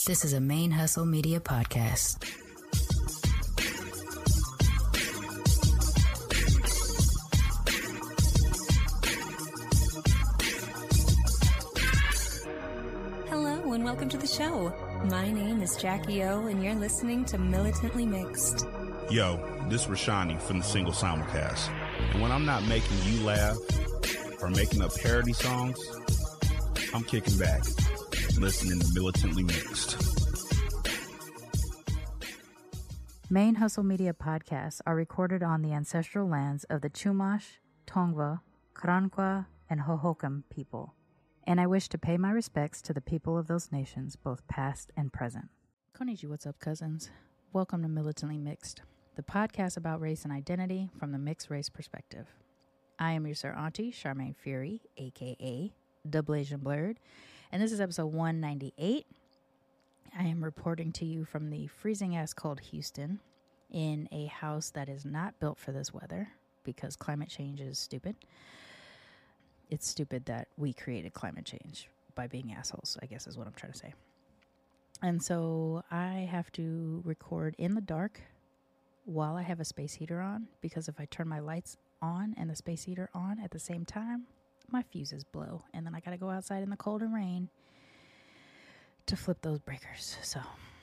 This is a Main Hustle Media podcast. Hello and welcome to the show. My name is Jackie O and you're listening to Militantly Mixed. Yo, this is Rashani from the Single Simulcast. And when I'm not making you laugh or making up parody songs, I'm kicking back, listening to Militantly Mixed. Main Hustle Media podcasts are recorded on the ancestral lands of the Chumash, Tongva, Karankawa, and Hohokam people, and I wish to pay my respects to the people of those nations, both past and present. Konnichiwa, what's up, cousins? Welcome to Militantly Mixed, the podcast about race and identity from the mixed race perspective. I am your Sir Auntie, Charmaine Fury, a.k.a. Double Asian Blurred, and this is episode 198. I am reporting to you from the freezing-ass cold Houston in a house that is not built for this weather because climate change is stupid. It's stupid that we created climate change by being assholes, I guess is what I'm trying to say. And so I have to record in the dark while I have a space heater on, because if I turn my lights on and the space heater on at the same time, my fuses blow. And then I got to go outside in the cold and rain to flip those breakers. So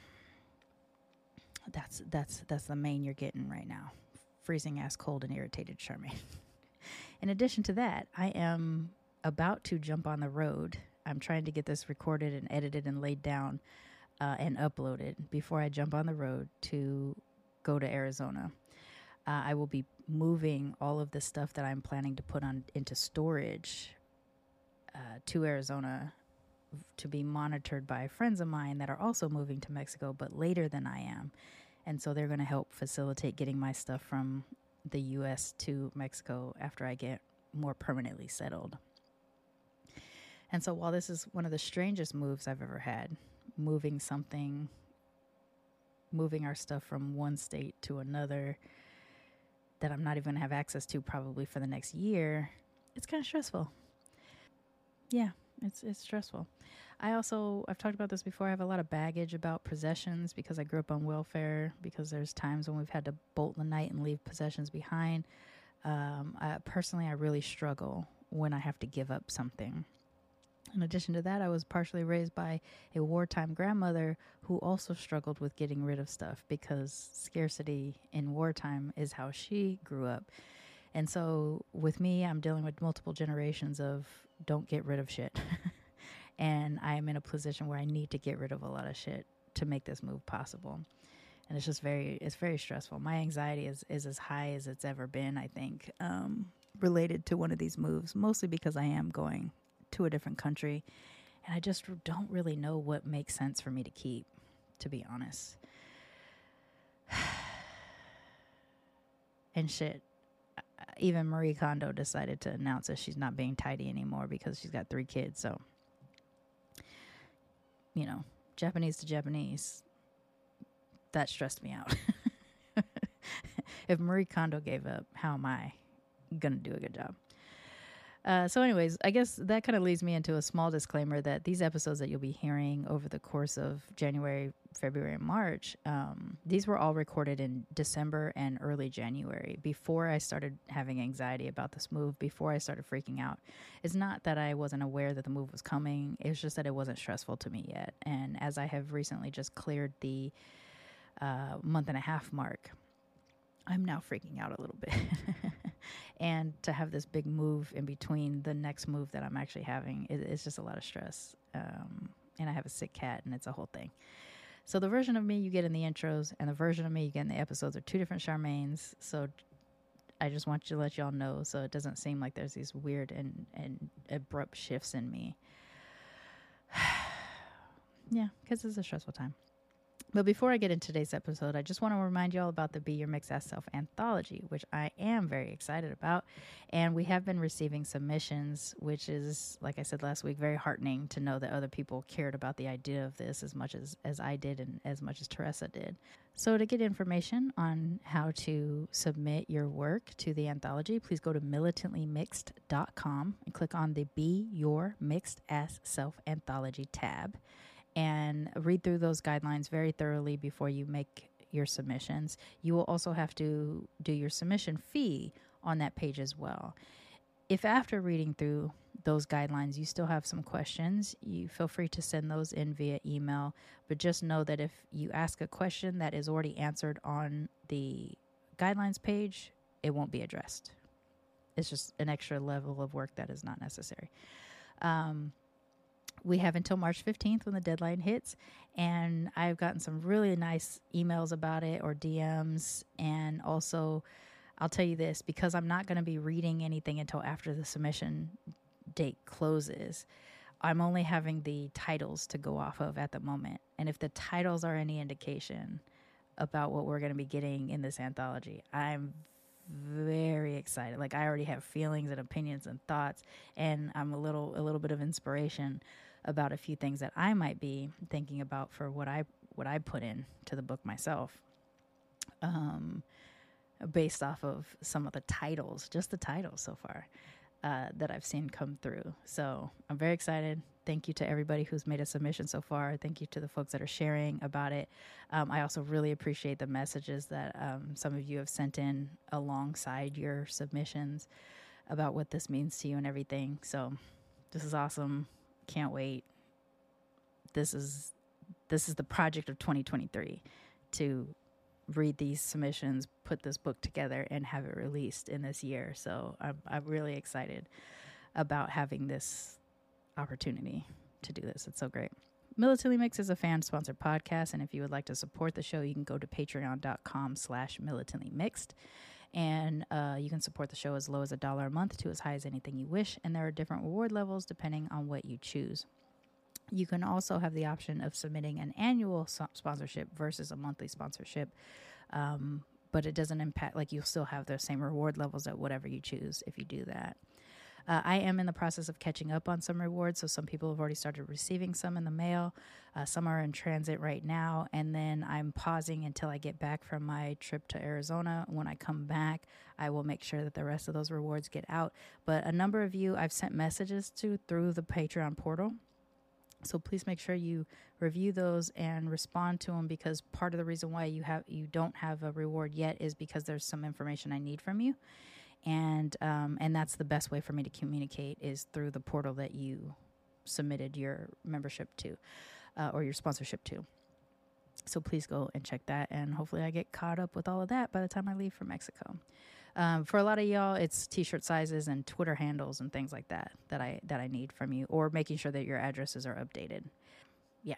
that's the main you're getting right now. Freezing ass cold and irritated Charmaine. In addition to that, I am about to jump on the road. I'm trying to get this recorded and edited and laid down and uploaded before I jump on the road to go to Arizona. I will be moving all of the stuff that I'm planning to put on into storage to Arizona to be monitored by friends of mine that are also moving to Mexico, but later than I am. And so they're going to help facilitate getting my stuff from the U.S. to Mexico after I get more permanently settled. And so while this is one of the strangest moves I've ever had, moving our stuff from one state to another that I'm not even going to have access to probably for the next year, it's kind of stressful. Yeah. It's stressful. I've talked about this before. I have a lot of baggage about possessions because I grew up on welfare, because there's times when we've had to bolt the night and leave possessions behind. Personally, I really struggle when I have to give up something. In addition to that, I was partially raised by a wartime grandmother who also struggled with getting rid of stuff because scarcity in wartime is how she grew up. And so with me, I'm dealing with multiple generations of don't get rid of shit. And I am in a position where I need to get rid of a lot of shit to make this move possible. And it's just very stressful. My anxiety is as high as it's ever been, I think, related to one of these moves, mostly because I am going to a different country. And I just don't really know what makes sense for me to keep, to be honest. And shit. Even Marie Kondo decided to announce that she's not being tidy anymore because she's got 3 kids. So, Japanese to Japanese, that stressed me out. If Marie Kondo gave up, how am I going to do a good job? So anyways, I guess that kind of leads me into a small disclaimer that these episodes that you'll be hearing over the course of January, February, and March, these were all recorded in December and early January, before I started having anxiety about this move, before I started freaking out. It's not that I wasn't aware that the move was coming. It's just that it wasn't stressful to me yet. And as I have recently just cleared the month and a half mark, I'm now freaking out a little bit. And to have this big move in between the next move that I'm actually having, it's just a lot of stress. And I have a sick cat, and it's a whole thing. So the version of me you get in the intros and the version of me you get in the episodes are 2 different Charmaines. So I just want to let y'all know so it doesn't seem like there's these weird and abrupt shifts in me. Yeah, because it's a stressful time. But before I get into today's episode, I just want to remind you all about the Be Your Mixed Ass Self anthology, which I am very excited about. And we have been receiving submissions, which is, like I said last week, very heartening to know that other people cared about the idea of this as much as I did and as much as Teresa did. So to get information on how to submit your work to the anthology, please go to militantlymixed.com and click on the Be Your Mixed Ass Self Anthology tab. and read through those guidelines very thoroughly before you make your submissions. You will also have to do your submission fee on that page as well. If after reading through those guidelines you still have some questions, you feel free to send those in via email. But just know that if you ask a question that is already answered on the guidelines page, it won't be addressed. It's just an extra level of work that is not necessary. We have until March 15th when the deadline hits, and I've gotten some really nice emails about it or DMs. And also, I'll tell you this, because I'm not going to be reading anything until after the submission date closes, I'm only having the titles to go off of at the moment. And if the titles are any indication about what we're going to be getting in this anthology, I'm very excited. Like, I already have feelings and opinions and thoughts, and I'm a little bit of inspiration about a few things that I might be thinking about for what I put in to the book myself, based off of some of the titles, just the titles so far, that I've seen come through. So I'm very excited. Thank you to everybody who's made a submission so far. Thank you to the folks that are sharing about it. I also really appreciate the messages that some of you have sent in alongside your submissions about what this means to you and everything. So this is awesome. Can't wait. This is the project of 2023, to read these submissions, put this book together, and have it released in this year. So I'm really excited about having this opportunity to do this. It's so great. Militantly Mixed is a fan-sponsored podcast, and if you would like to support the show, you can go to patreon.com/militantlymixed. And you can support the show as low as $1 a month to as high as anything you wish. And there are different reward levels depending on what you choose. You can also have the option of submitting an annual sponsorship versus a monthly sponsorship. But it doesn't impact, like, you'll still have the same reward levels at whatever you choose if you do that. I am in the process of catching up on some rewards, so some people have already started receiving some in the mail. Some are in transit right now, and then I'm pausing until I get back from my trip to Arizona. When I come back, I will make sure that the rest of those rewards get out. But a number of you I've sent messages to through the Patreon portal, so please make sure you review those and respond to them, because part of the reason why you don't have a reward yet is because there's some information I need from you. And that's the best way for me to communicate, is through the portal that you submitted your membership to, or your sponsorship to. So please go and check that, and hopefully I get caught up with all of that by the time I leave for Mexico. For a lot of y'all, it's t-shirt sizes and Twitter handles and things like that I need from you, or making sure that your addresses are updated. Yeah.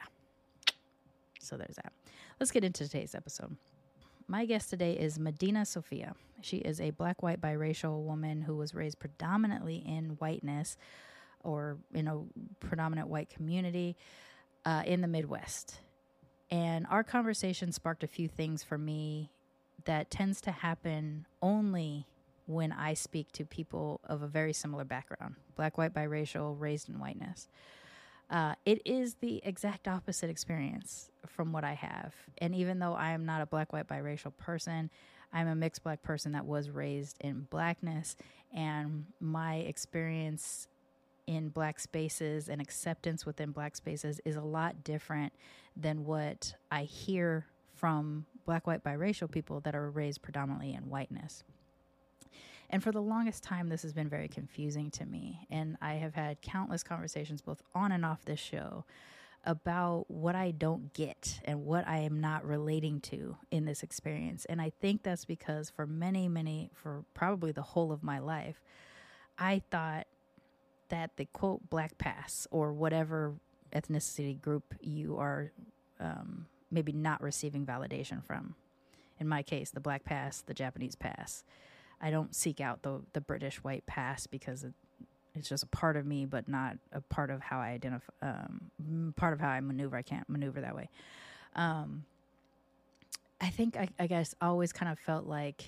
So there's that. Let's get into today's episode. My guest today is Medina Sophia. She is a black, white, biracial woman who was raised predominantly in whiteness, or in a predominant white community in the Midwest. And our conversation sparked a few things for me that tends to happen only when I speak to people of a very similar background, black, white, biracial, raised in whiteness. It is the exact opposite experience from what I have. And even though I am not a black, white, biracial person, I'm a mixed black person that was raised in blackness. And my experience in black spaces and acceptance within black spaces is a lot different than what I hear from black, white, biracial people that are raised predominantly in whiteness. And for the longest time, this has been very confusing to me. And I have had countless conversations, both on and off this show, about what I don't get and what I am not relating to in this experience. And I think that's because for for probably the whole of my life, I thought that the quote black pass, or whatever ethnicity group you are maybe not receiving validation from. In my case, the black pass, the Japanese pass. I don't seek out the British white pass because it's just a part of me, but not a part of how I identify, part of how I maneuver. I can't maneuver that way. I think I guess always kind of felt like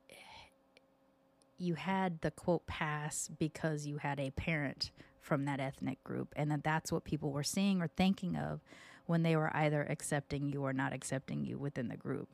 you had the quote pass because you had a parent from that ethnic group, and that's what people were seeing or thinking of when they were either accepting you or not accepting you within the group.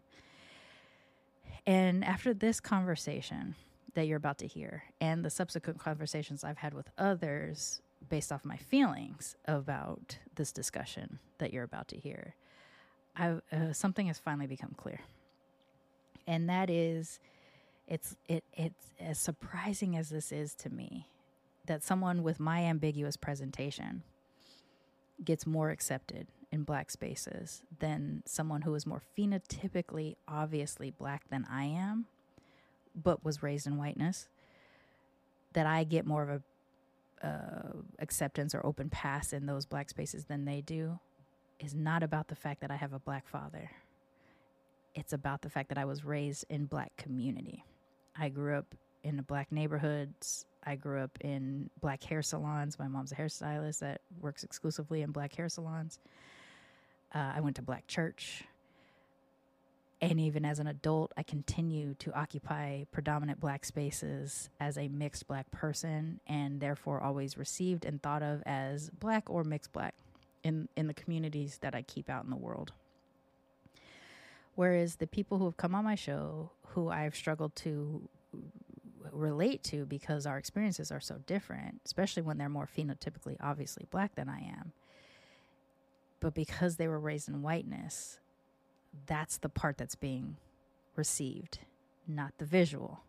And after this conversation that you're about to hear, and the subsequent conversations I've had with others, based off my feelings about this discussion that you're about to hear, something has finally become clear. And that is, it's as surprising as this is to me, that someone with my ambiguous presentation gets more accepted in Black spaces than someone who is more phenotypically obviously Black than I am, but was raised in whiteness. That I get more of a acceptance or open pass in those Black spaces than they do is not about the fact that I have a Black father. It's about the fact that I was raised in Black community. I grew up in the Black neighborhoods. I grew up in Black hair salons. My mom's a hairstylist that works exclusively in Black hair salons. I went to Black church. And even as an adult, I continue to occupy predominant Black spaces as a mixed Black person, and therefore always received and thought of as Black or mixed Black in the communities that I keep out in the world. Whereas the people who have come on my show, who I've struggled to relate to because our experiences are so different, especially when they're more phenotypically obviously Black than I am, but because they were raised in whiteness, that's the part that's being received, not the visual,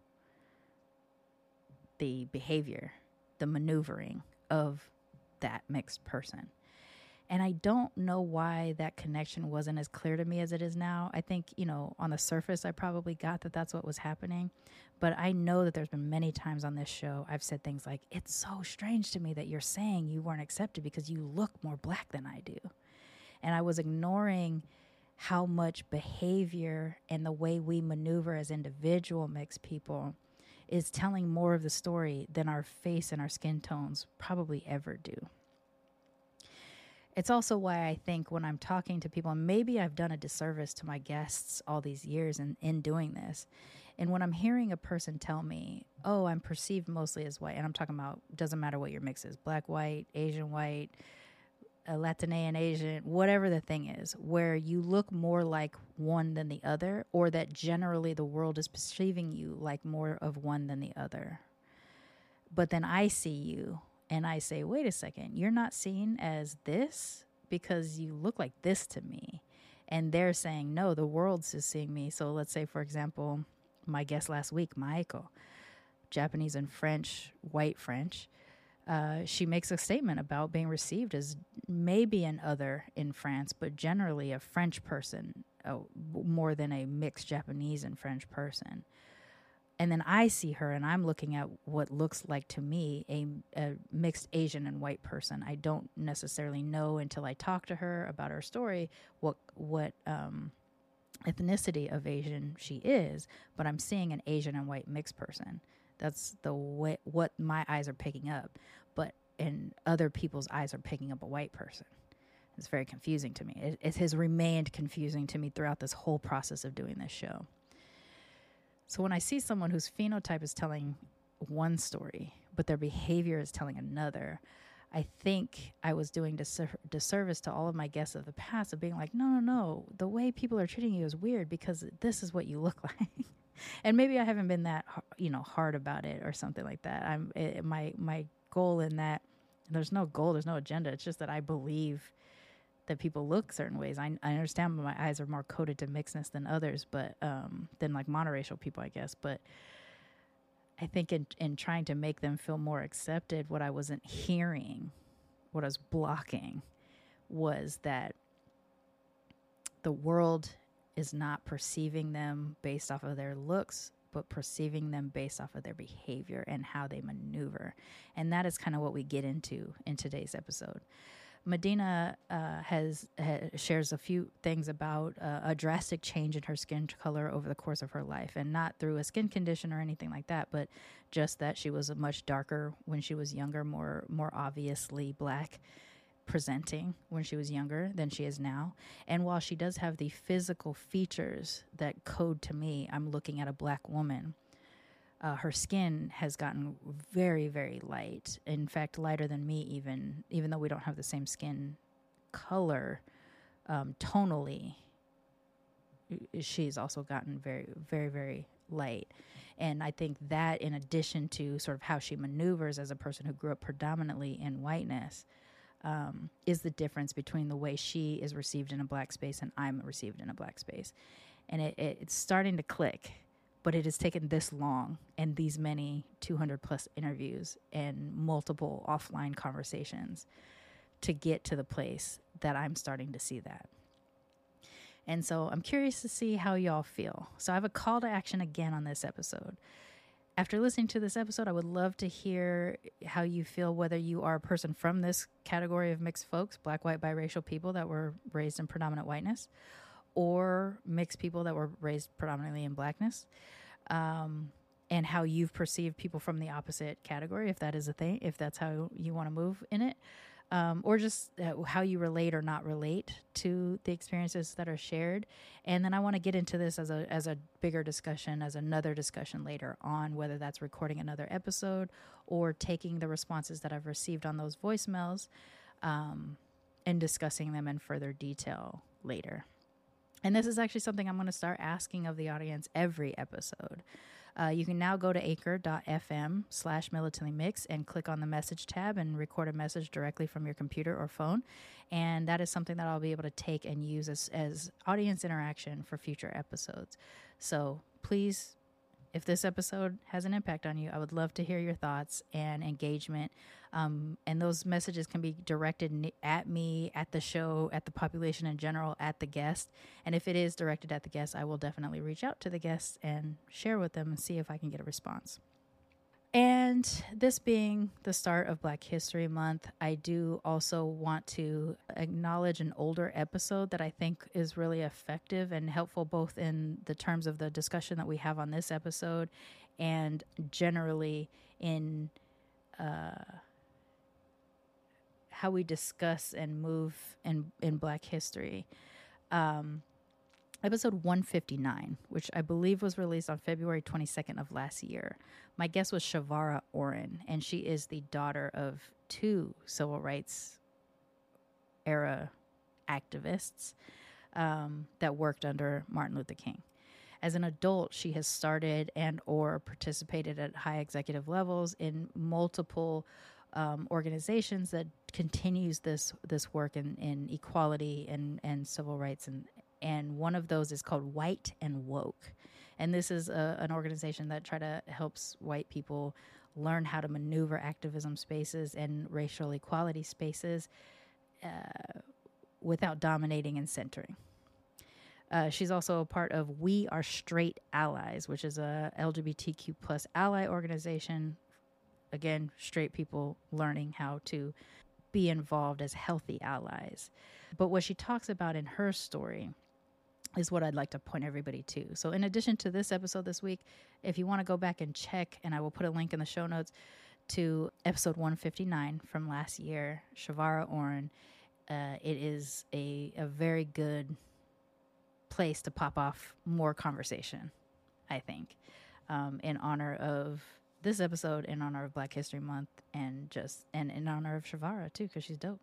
the behavior, the maneuvering of that mixed person. And I don't know why that connection wasn't as clear to me as it is now. I think, on the surface, I probably got that that's what was happening. But I know that there's been many times on this show I've said things like, it's so strange to me that you're saying you weren't accepted because you look more Black than I do. And I was ignoring how much behavior and the way we maneuver as individual mixed people is telling more of the story than our face and our skin tones probably ever do. It's also why I think when I'm talking to people, and maybe I've done a disservice to my guests all these years in doing this, and when I'm hearing a person tell me, oh, I'm perceived mostly as white, and I'm talking about, doesn't matter what your mix is, Black, white, Asian, white, Latine, Asian, whatever the thing is, where you look more like one than the other, or that generally the world is perceiving you like more of one than the other. But then I see you and I say, wait a second, you're not seen as this because you look like this to me. And they're saying, no, the world's just seeing me. So let's say, for example, my guest last week, Maiko, Japanese and French, white French, she makes a statement about being received as maybe an other in France, but generally a French person, more than a mixed Japanese and French person. And then I see her and I'm looking at what looks like to me a mixed Asian and white person. I don't necessarily know until I talk to her about her story what ethnicity of Asian she is, but I'm seeing an Asian and white mixed person. That's the way what my eyes are picking up, and other people's eyes are picking up a white person. It's very confusing to me. It has remained confusing to me throughout this whole process of doing this show. So when I see someone whose phenotype is telling one story, but their behavior is telling another, I think I was doing disservice to all of my guests of the past of being like, no, the way people are treating you is weird because this is what you look like. And maybe I haven't been that, hard about it or something like that. My goal in that, there's no goal, there's no agenda. It's just that I believe that people look certain ways. I understand my eyes are more coded to mixedness than others, but than like monoracial people, I guess. But I think in trying to make them feel more accepted, what I wasn't hearing, what I was blocking, was that the world is not perceiving them based off of their looks, but perceiving them based off of their behavior and how they maneuver. And that is kind of what we get into in today's episode. Medina shares a few things about a drastic change in her skin color over the course of her life, and not through a skin condition or anything like that, but just that she was much darker when she was younger, more obviously Black presenting when she was younger than she is now. And while she does have the physical features that code to me, I'm looking at a Black woman. Her skin has gotten very, very light. In fact, lighter than me even though we don't have the same skin color, tonally, she's also gotten very, very, very light. And I think that, in addition to sort of how she maneuvers as a person who grew up predominantly in whiteness, is the difference between the way she is received in a Black space and I'm received in a Black space. And it's starting to click, but it has taken this long and these many 200 plus interviews and multiple offline conversations to get to the place that I'm starting to see that. And so I'm curious to see how y'all feel. So I have a call to action again on this episode. After listening to this episode, I would love to hear how you feel, whether you are a person from this category of mixed folks, Black, white, biracial people that were raised in predominant whiteness, or mixed people that were raised predominantly in Blackness, and how you've perceived people from the opposite category, if that is a thing, if that's how you want to move in it. Or just how you relate or not relate to the experiences that are shared. And then I want to get into this as a bigger discussion, as another discussion later on, whether that's recording another episode or taking the responses that I've received on those voicemails and discussing them in further detail later. And this is actually something I'm going to start asking of the audience every episode. You can now go to anchor.fm/militantlymix and click on the message tab and record a message directly from your computer or phone. And that is something that I'll be able to take and use as audience interaction for future episodes. So please, if this episode has an impact on you, I would love to hear your thoughts and engagement. And those messages can be directed at me, at the show, at the population in general, at the guest. And if it is directed at the guest, I will definitely reach out to the guests and share with them and see if I can get a response. And this being the start of Black History Month, I do also want to acknowledge an older episode that I think is really effective and helpful, both in the terms of the discussion that we have on this episode and generally in how we discuss and move in Black history. Episode 159, which I believe was released on February 22nd of last year. My guest was Shavara Oren, and she is the daughter of two civil rights era activists that worked under Martin Luther King. As an adult, she has started and or participated at high executive levels in multiple organizations that continues this work in equality and civil rights, and one of those is called White and Woke. And this is an organization that helps white people learn how to maneuver activism spaces and racial equality spaces without dominating and centering. She's also a part of We Are Straight Allies, which is a LGBTQ plus ally organization. Again, straight people learning how to be involved as healthy allies. But what she talks about in her story is what I'd like to point everybody to. So in addition to this episode this week, if you want to go back and check, and I will put a link in the show notes to episode 159 from last year, Shavara Oren, it is a very good place to pop off more conversation, I think, in honor of this episode, in honor of Black History Month, and in honor of Shavara too, because she's dope.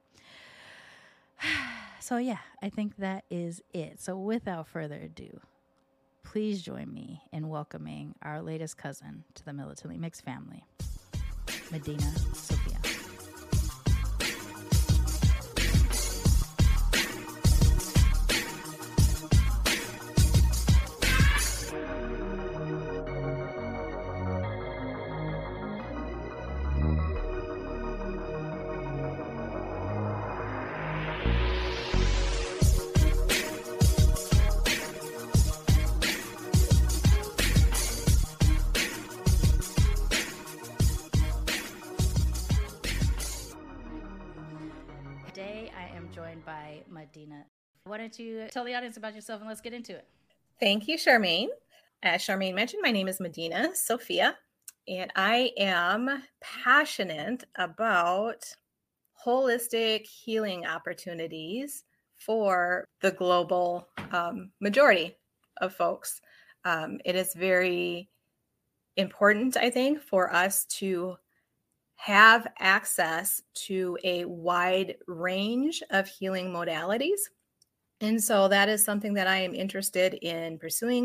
So yeah, I think that is it. So without further ado, please join me in welcoming our latest cousin to the Militantly Mixed family, Medina Sophia. Medina. Why don't you tell the audience about yourself and let's get into it. Thank you, Charmaine. As Charmaine mentioned, my name is Medina Sophia, and I am passionate about holistic healing opportunities for the global majority of folks. It is very important, I think, for us to have access to a wide range of healing modalities. And so that is something that I am interested in pursuing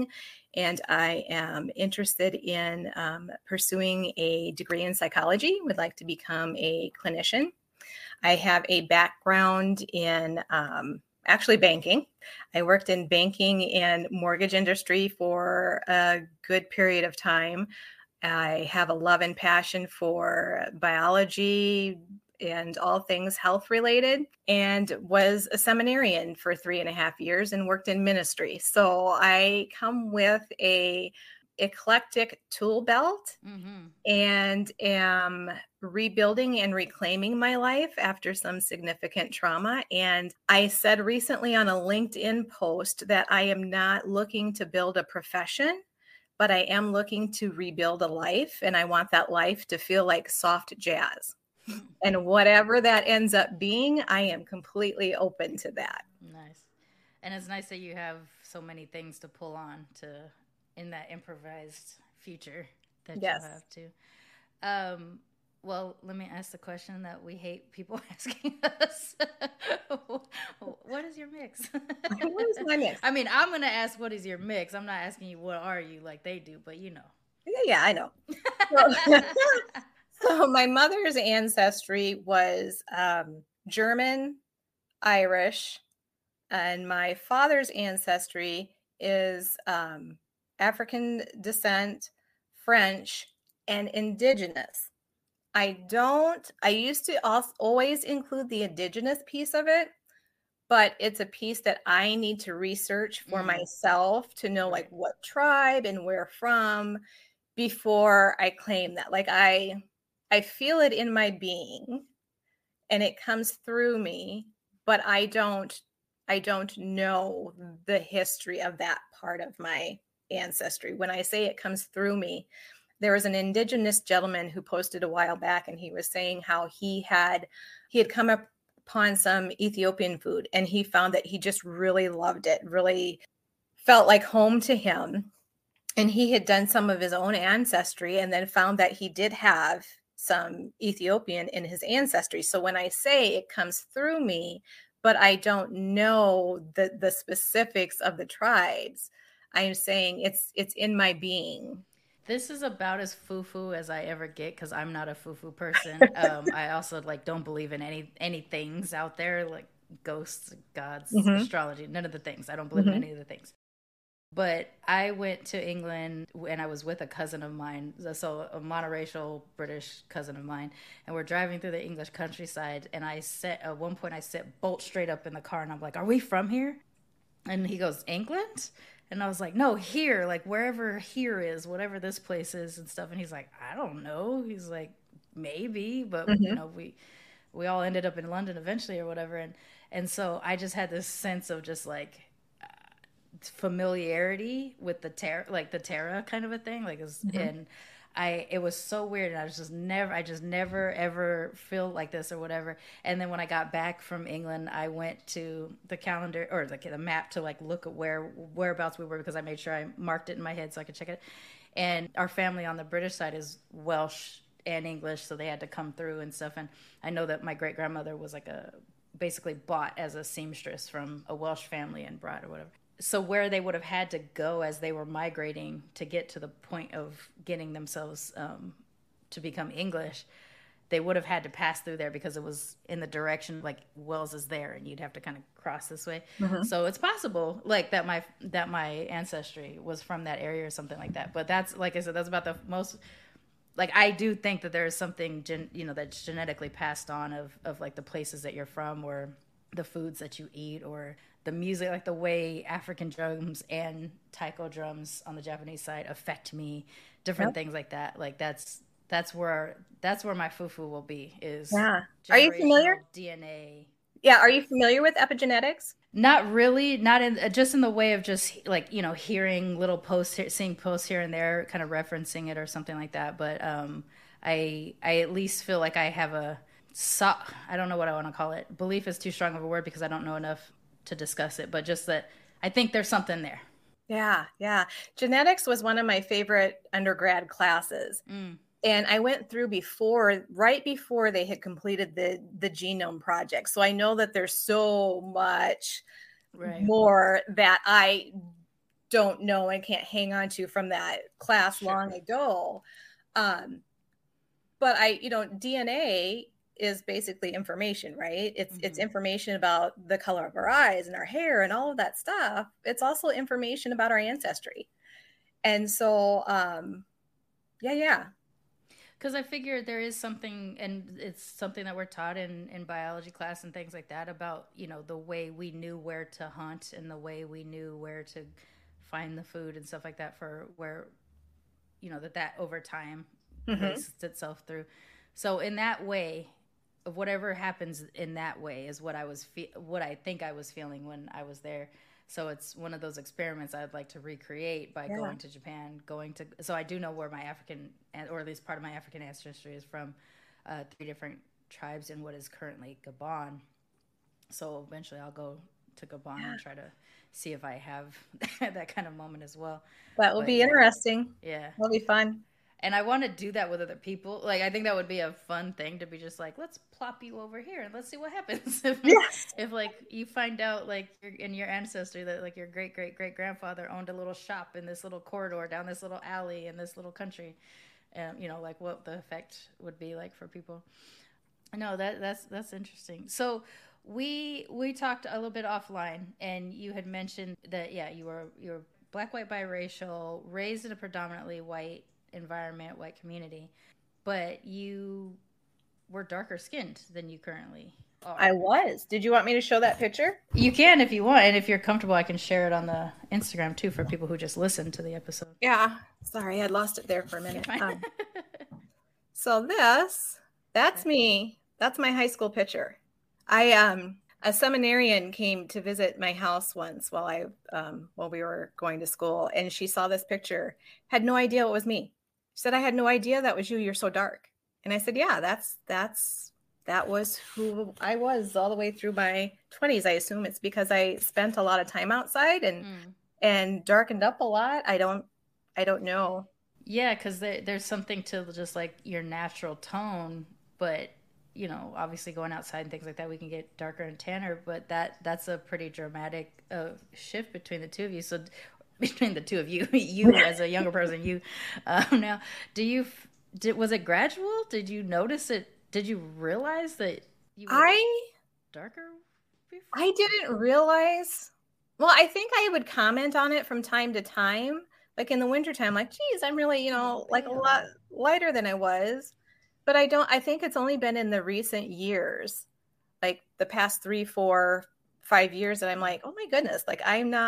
and I am interested in pursuing a degree in psychology, would like to become a clinician. I have a background in actually banking. I worked in banking and mortgage industry for a good period of time. I have a love and passion for biology and all things health related, and was a seminarian for 3.5 years and worked in ministry. So I come with a eclectic tool belt and am rebuilding and reclaiming my life after some significant trauma. And I said recently on a LinkedIn post that I am not looking to build a profession, but I am looking to rebuild a life. And I want that life to feel like soft jazz. And whatever that ends up being, I am completely open to that. Nice. And it's nice that you have so many things to pull on in that improvised future that Yes. you have to. Well, let me ask the question that we hate people asking us. What is your mix? What is my mix? I mean, I'm going to ask what is your mix. I'm not asking you what are you like they do, but you know. Yeah, I know. So my mother's ancestry was German, Irish, and my father's ancestry is African descent, French, and indigenous. I used to always include the indigenous piece of it, but it's a piece that I need to research for myself to know like what tribe and where from before I claim that. Like I feel it in my being and it comes through me, but I don't know the history of that part of my ancestry. When I say it comes through me, there was an indigenous gentleman who posted a while back, and he was saying how he had come upon some Ethiopian food, and he found that he just really loved it, really felt like home to him. And he had done some of his own ancestry and then found that he did have some Ethiopian in his ancestry. So when I say it comes through me, but I don't know the specifics of the tribes, I am saying it's in my being. This is about as foo-foo as I ever get because I'm not a foo-foo person. I also don't believe in any things out there like ghosts, gods, astrology, none of the things. I don't believe in any of the things. But I went to England and I was with a cousin of mine, so a monoracial British cousin of mine, and we're driving through the English countryside, and at one point I sit bolt straight up in the car and I'm like, "Are we from here?" And he goes, "England?" And I was like, "No, here, like wherever here is, whatever this place is and stuff." And he's like, "I don't know." He's like, "Maybe," but we all ended up in London eventually or whatever. And so I just had this sense of just like familiarity with the Terra kind of a thing. And it was so weird. And I just never ever feel like this or whatever. And then when I got back from England, I went to the calendar or the map to look at whereabouts we were, because I made sure I marked it in my head so I could check it. And our family on the British side is Welsh and English, so they had to come through and stuff. And I know that my great grandmother was basically bought as a seamstress from a Welsh family and brought or whatever. So where they would have had to go as they were migrating to get to the point of getting themselves to become English, they would have had to pass through there because it was in the direction Wales is there, and you'd have to kind of cross this way. So it's possible that my ancestry was from that area or something like that. But that's, like I said, that's about the most. I do think that there is something that's genetically passed on of the places that you're from, or the foods that you eat, or the music, the way African drums and taiko drums on the Japanese side affect me, different things like that. That's where my fufu will be. Is Are you familiar? DNA. Yeah. Are you familiar with epigenetics? Not really. Not in just in the way of just hearing little posts, seeing posts here and there, kind of referencing it or something like that. But I at least feel like I have I don't know what I want to call it. Belief is too strong of a word because I don't know enough to discuss it, but just that I think there's something there. Yeah. Genetics was one of my favorite undergrad classes. And I went through right before they had completed the Genome Project. So I know that there's so much more that I don't know and can't hang on to from that class long ago. But DNA is basically information, right? It's information about the color of our eyes and our hair and all of that stuff. It's also information about our ancestry. And so, yeah. Because I figure there is something, and it's something that we're taught in biology class and things like that about, the way we knew where to hunt and the way we knew where to find the food and stuff like that for where, that over time places itself through. So in that way, whatever happens in that way is what what I think I was feeling when I was there. So it's one of those experiments I'd like to recreate by going to Japan, so I do know where my African, or at least part of my African ancestry is from, 3 different tribes in what is currently Gabon. So eventually I'll go to Gabon and try to see if I have that kind of moment as well. That will be interesting. Yeah. It'll be fun. And I want to do that with other people. Like, I think that would be a fun thing to be just like, let's plop you over here and let's see what happens. If like you find out like in your ancestry that like your great grandfather owned a little shop in this little corridor down this little alley in this little country, like what the effect would be like for people. No, that's interesting. So we talked a little bit offline, and you had mentioned that you were black, white, biracial, raised in a predominantly white environment, white community, but you were darker skinned than you currently are. I was. Did you want me to show that picture? You can if you want, and if you're comfortable, I can share it on the Instagram too for people who just listened to the episode. Yeah. Sorry, I lost it there for a minute. So that's me. That's my high school picture. A seminarian came to visit my house once while we were going to school, and she saw this picture, had no idea it was me. She said, "I had no idea that was you. You're so dark." And I said, "Yeah, that was who I was all the way through my 20s. I assume it's because I spent a lot of time outside and darkened up a lot. I don't know." Yeah, because there's something to just like your natural tone, but obviously going outside and things like that, we can get darker and tanner, but that's a pretty dramatic shift between the two of you. So between the two of you, you as a younger person, now, was it gradual? Did you notice it? Did you realize that you were darker before? I didn't realize. Well, I think I would comment on it from time to time. Like in the wintertime, like, geez, I'm really, like a lot lighter than I was. But I think it's only been in the recent years, like the past 3, 4, 5 years, that I'm like, oh my goodness, like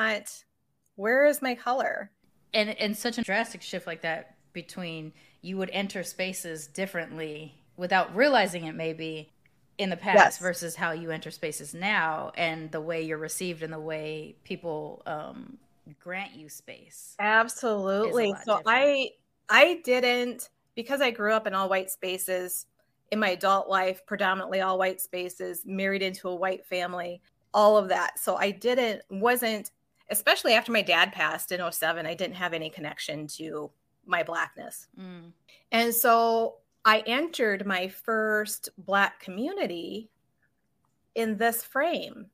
where is my color? And such a drastic shift like that between you would enter spaces differently without realizing it maybe in the past versus how you enter spaces now, and the way you're received and the way people grant you space. Absolutely. So I didn't, because I grew up in all white spaces in my adult life, predominantly all white spaces, married into a white family, all of that. So I wasn't, especially after my dad passed in 2007, I didn't have any connection to my Blackness. And so I entered my first Black community in this frame.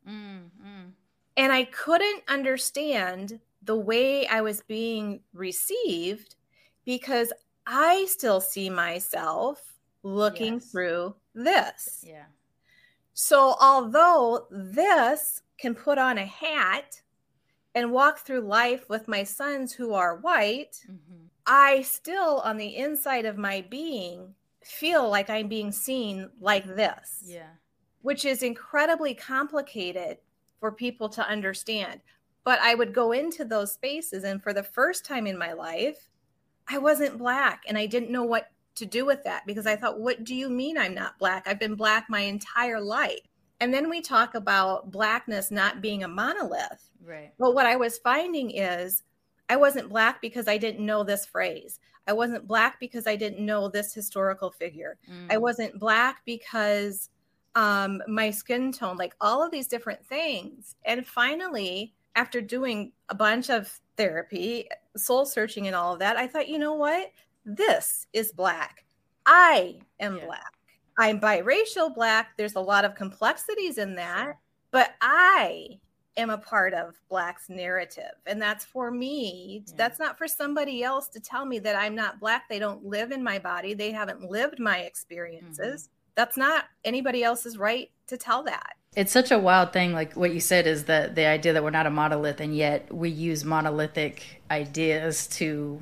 And I couldn't understand the way I was being received, because I still see myself looking through this. Yeah. So although this can put on a hat and walk through life with my sons who are white, I still, on the inside of my being, feel like I'm being seen like this. Yeah. Which is incredibly complicated for people to understand. But I would go into those spaces, and for the first time in my life, I wasn't Black, and I didn't know what to do with that, because I thought, what do you mean I'm not Black? I've been Black my entire life. And then we talk about Blackness not being a monolith. Right. But what I was finding is I wasn't Black because I didn't know this phrase. I wasn't Black because I didn't know this historical figure. I wasn't Black because my skin tone, like all of these different things. And finally, after doing a bunch of therapy, soul searching and all of that, I thought, you know what? This is Black. I am Black. I'm biracial Black. There's a lot of complexities in that, but I am a part of Black's narrative. And that's for me. Yeah. That's not for somebody else to tell me that I'm not Black. They don't live in my body. They haven't lived my experiences. Mm-hmm. That's not anybody else's right to tell that. It's such a wild thing. Like what you said is that the idea that we're not a monolith, and yet we use monolithic ideas to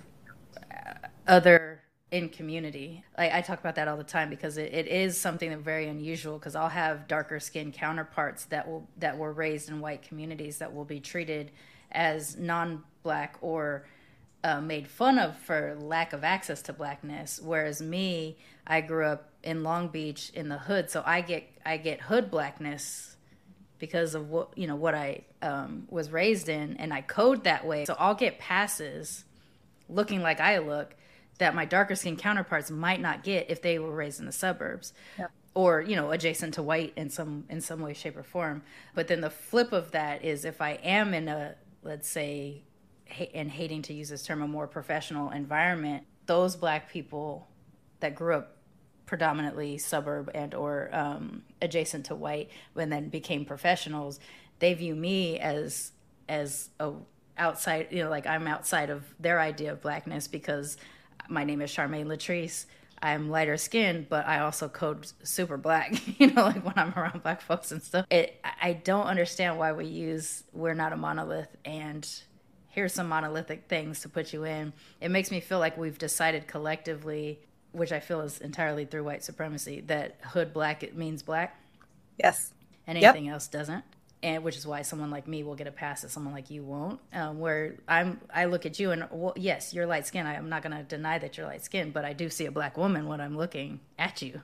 other in community. I talk about that all the time because it is something that very unusual, because I'll have darker skinned counterparts that were raised in white communities that will be treated as non-Black or made fun of for lack of access to Blackness, whereas me, I grew up in Long Beach in the hood, so I get hood Blackness because of what I was raised in, and I code that way. So I'll get passes looking like I look that my darker skinned counterparts might not get if they were raised in the suburbs. Yep. Or, adjacent to white in some way, shape, or form. But then the flip of that is if I am in a, let's say, and hating to use this term, a more professional environment, those Black people that grew up predominantly suburb and or adjacent to white and then became professionals, they view me as a outside, like I'm outside of their idea of Blackness because my name is Charmaine Latrice. I'm lighter skinned, but I also code super Black, like when I'm around Black folks and stuff. I don't understand why we use we're not a monolith and here's some monolithic things to put you in. It makes me feel like we've decided collectively, which I feel is entirely through white supremacy, that hood Black, it means Black. Yes. And anything else doesn't. And which is why someone like me will get a pass that someone like you won't. Where I look at you and, well, yes, you're light skinned. I'm not going to deny that you're light skinned, but I do see a Black woman when I'm looking at you.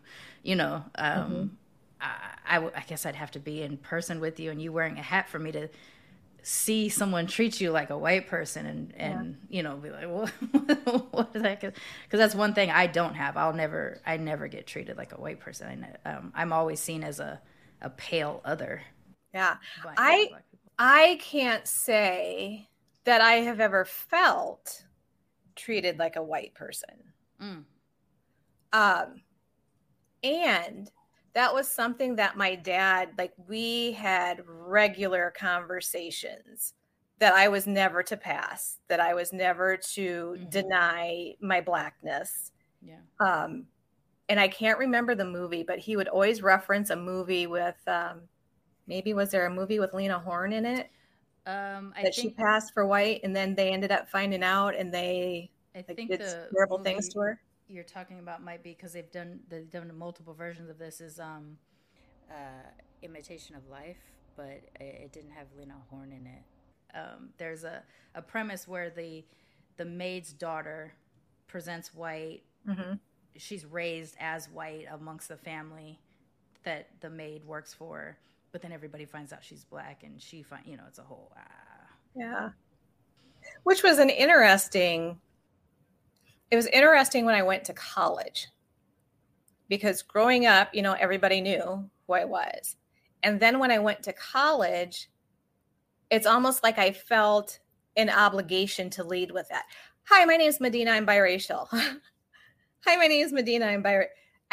I guess I'd have to be in person with you and you wearing a hat for me to see someone treat you like a white person and be like, well, what is that? Because that's one thing I don't have. I never get treated like a white person. I'm always seen as a pale other. Yeah. I can't say that I have ever felt treated like a white person. Mm. And that was something that my dad, we had regular conversations that I was never to pass, that I was never to deny my Blackness. Yeah. And I can't remember the movie, but he would always reference a movie with, maybe was there a movie with Lena Horne in it? She passed for white, and then they ended up finding out, and they did terrible things to her. You're talking about might be because they've done multiple versions of this. Is Imitation of Life, but it didn't have Lena Horne in it. There's a premise where the maid's daughter presents white. Mm-hmm. She's raised as white amongst the family that the maid works for. But then everybody finds out she's Black, and it's a whole Yeah, which was it was interesting when I went to college, because growing up, everybody knew who I was. And then when I went to college, it's almost like I felt an obligation to lead with that. Hi, my name is Medina. I'm biracial. Hi, my name is Medina. I'm biracial.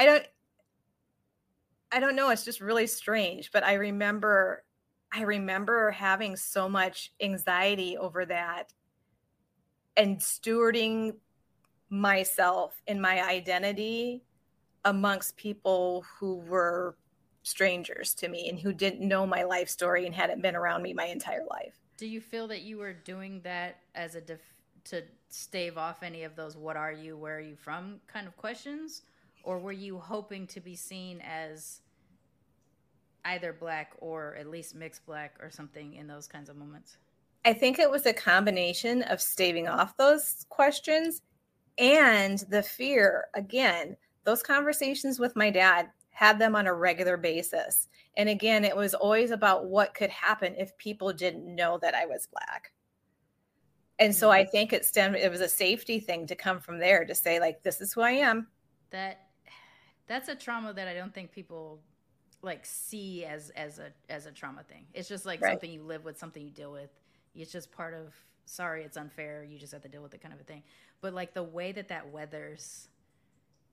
I don't know. It's just really strange. But I remember having so much anxiety over that and stewarding myself and my identity amongst people who were strangers to me and who didn't know my life story and hadn't been around me my entire life. Do you feel that you were doing that as to stave off any of those "what are you, where are you from" kind of questions? Or were you hoping to be seen as either Black or at least mixed Black or something in those kinds of moments? I think it was a combination of staving off those questions and the fear. Again, those conversations with my dad, had them on a regular basis. And again, it was always about what could happen if people didn't know that I was Black. And so I think it was a safety thing to come from there, to say, this is who I am. That's a trauma that I don't think people see as a trauma thing. It's just something you live with, something you deal with. It's just part of, sorry, it's unfair, you just have to deal with it kind of a thing. But the way that weathers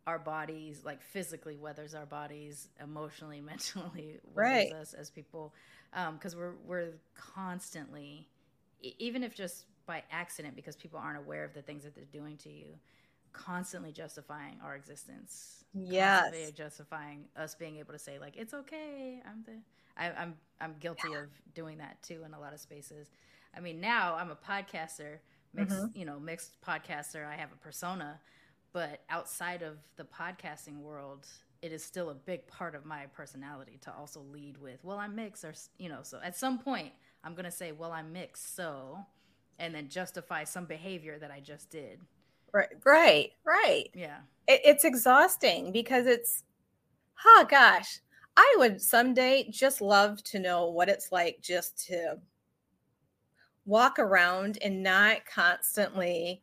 our bodies, like physically weathers our bodies, emotionally, mentally Right. weathers us as people, because we're constantly, even if just by accident, because people aren't aware of the things that they're doing to you, constantly justifying our existence, constantly Yes. justifying us being able to say like it's okay. I'm guilty of doing that too in a lot of spaces. I mean, now I'm a podcaster, Hmm. mixed podcaster. I have a persona, but outside of the podcasting world, it is still a big part of my personality to also lead with, well, I'm mixed, or so at some point I'm going to say, well, I'm mixed, so, and then justify some behavior that I just did. Right. Right. Right. Yeah. It's exhausting because oh gosh, I would someday just love to know what it's like just to walk around and not constantly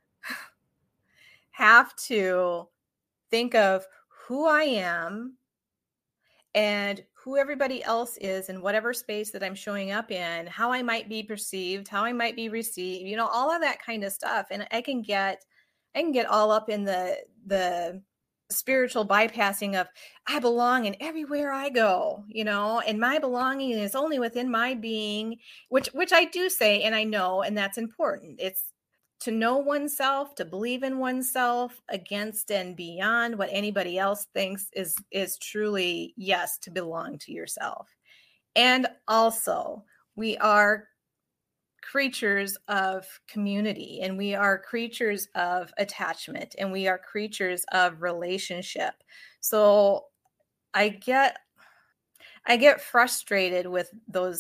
have to think of who I am and who everybody else is in whatever space that I'm showing up in, how I might be perceived, how I might be received, all of that kind of stuff. And I can get all up in the spiritual bypassing of I belong in everywhere I go, and my belonging is only within my being, which I do say, and I know, and that's important. It's to know oneself, to believe in oneself against and beyond what anybody else thinks is truly, yes, to belong to yourself. And also, we are creatures of community, and we are creatures of attachment, and we are creatures of relationship. So I get frustrated with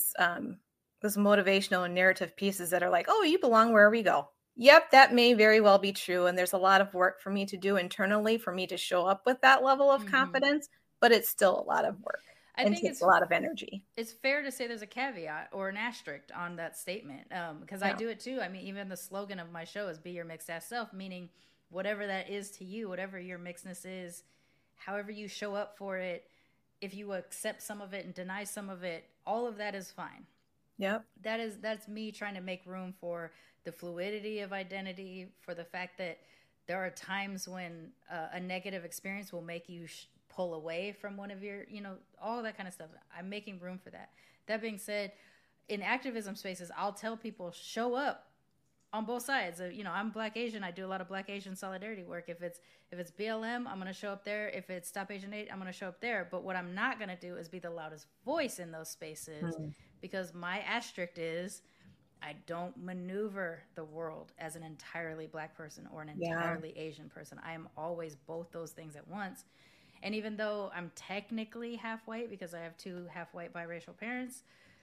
those motivational and narrative pieces that are like, oh, you belong wherever you go. Yep, that may very well be true. And there's a lot of work for me to do internally for me to show up with that level of confidence, but it's still a lot of work I and think takes a lot of energy. it's fair to say there's a caveat or an asterisk on that statement, because I Yeah. do it too. I mean, even the slogan of my show is "Be Your Mixed Ass Self," meaning whatever that is to you, whatever your mixedness is, however you show up for it. If you accept some of it and deny some of it, all of that is fine. Yep. That's me trying to make room for the fluidity of identity, for the fact that there are times when a negative experience will make you pull away from one of your, all that kind of stuff. I'm making room for that. That being said, in activism spaces, I'll tell people show up on both sides. I'm Black Asian. I do a lot of Black Asian solidarity work. If it's BLM, I'm going to show up there. If it's Stop Asian Hate, I'm going to show up there. But what I'm not going to do is be the loudest voice in those spaces, because my asterisk is I don't maneuver the world as an entirely Black person or an entirely Asian person. I am always both those things at once. And even though I'm technically half white because I have two half white biracial parents,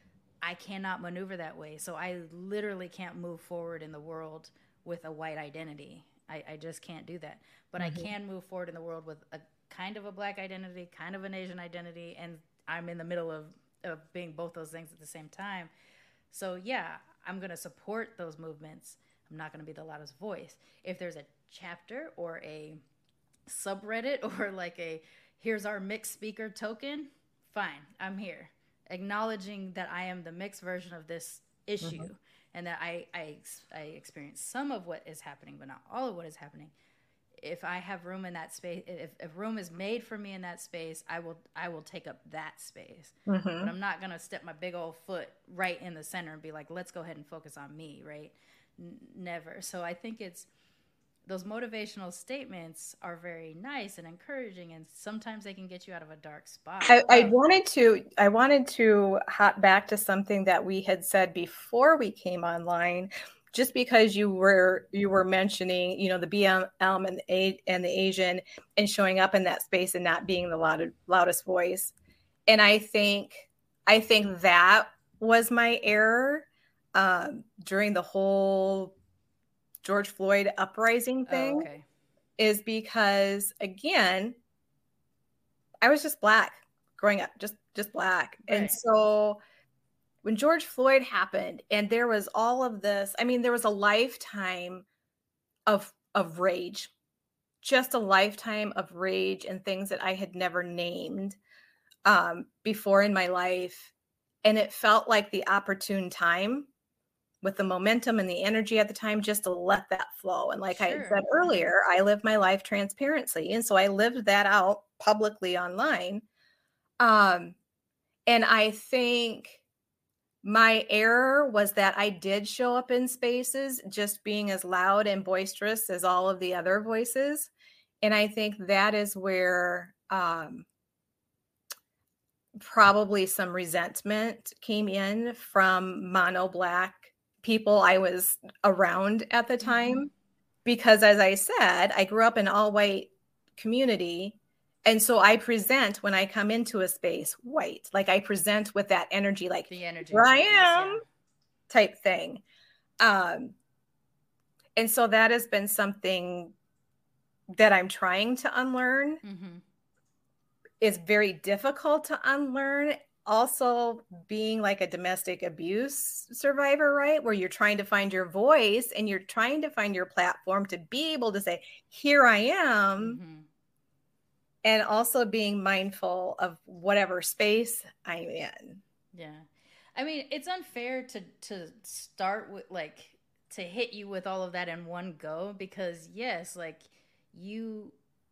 I cannot maneuver that way. So I literally can't move forward in the world with a white identity. I just can't do that. But I can move forward in the world with a kind of a Black identity, kind of an Asian identity, and I'm in the middle of being both those things at the same time. So yeah, I'm going to support those movements. I'm not going to be the loudest voice. If there's a chapter or a subreddit or like here's our mixed speaker token, fine, I'm here, acknowledging that I am the mixed version of this issue, and that I experience some of what is happening, but not all of what is happening. If I have room in that space, if room is made for me in that space, I will take up that space. But I'm not gonna step my big old foot right in the center and be like, let's go ahead and focus on me, right? Never. So I think those motivational statements are very nice and encouraging, and sometimes they can get you out of a dark spot. I wanted to hop back to something that we had said before we came online, just because you were mentioning, the BLM and the Asian, and showing up in that space and not being the loudest voice. And I think that was my error during the whole George Floyd uprising thing. Okay. Is because, again, I was just Black growing up, just Black. Right. And so when George Floyd happened and there was all of this, I mean, there was a lifetime of rage, just a lifetime of rage and things that I had never named before in my life. And it felt like the opportune time with the momentum and the energy at the time, just to let that flow. And like I Sure. said earlier, I live my life transparently. And so I lived that out publicly online. And I think my error was that I did show up in spaces just being as loud and boisterous as all of the other voices. And I think that is where probably some resentment came in from mono Black people I was around at the time. Because as I said, I grew up in all white community. And so I present when I come into a space white, like I present with that energy, like The energy. here I am type thing. And so that has been something that I'm trying to unlearn. Is very difficult to unlearn. Also being like a domestic abuse survivor, right? Where you're trying to find your voice and you're trying to find your platform to be able to say, here I am. And also being mindful of whatever space I'm in. Yeah. I mean, it's unfair to start with, like, to hit you with all of that in one go, because yes, like you